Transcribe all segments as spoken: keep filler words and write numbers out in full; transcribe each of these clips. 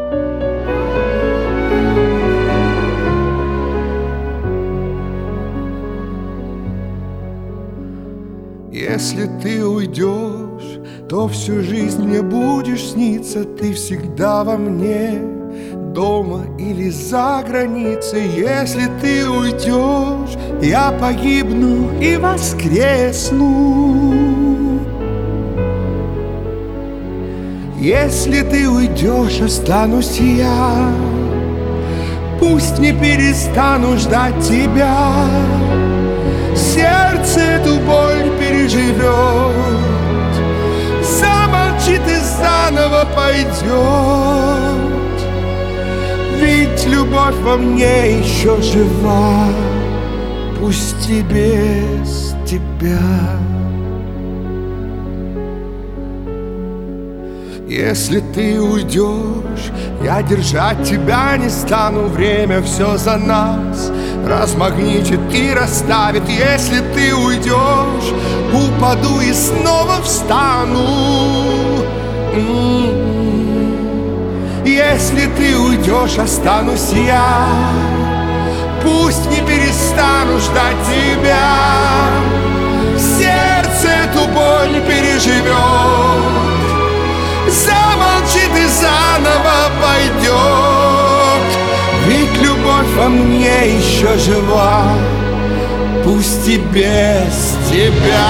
Если ты уйдешь, то всю жизнь мне будешь сниться. Ты всегда во мне, дома или за границей. Если ты уйдешь, я погибну и воскресну. Если ты уйдешь, останусь я. Пусть не перестану ждать тебя. Сердце эту боль переживет, замолчит и заново пойдет. Ведь любовь во мне еще жива, пусть и без тебя. Если ты уйдешь, я держать тебя не стану. Время все за нас размагничит и расставит. Если ты уйдешь, упаду и снова встану. Если ты уйдешь, останусь я. Пусть не перестану ждать тебя. Сердце эту боль переживет, замолчит и заново пойдет. Ведь любовь во мне еще жива, пусть и без тебя.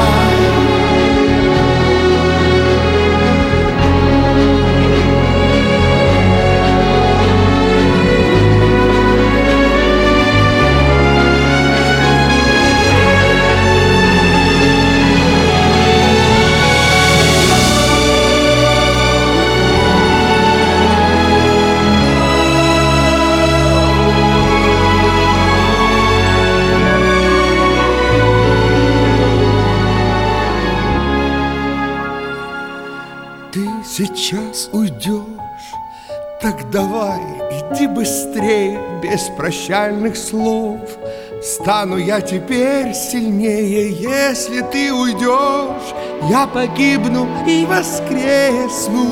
Ты сейчас уйдешь, так давай, иди быстрее, без прощальных слов. Стану я теперь сильнее. Если ты уйдешь, я погибну и воскресну.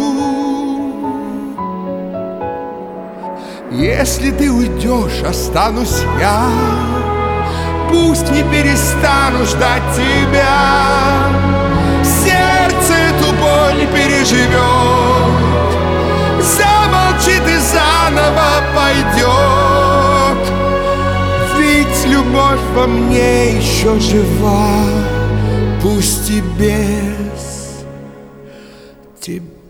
Если ты уйдешь, останусь я. Пусть не перестану ждать тебя. Сердце эту боль переживет, замолчит и заново пойдет. Ведь любовь во мне еще жива, пусть и без тебя.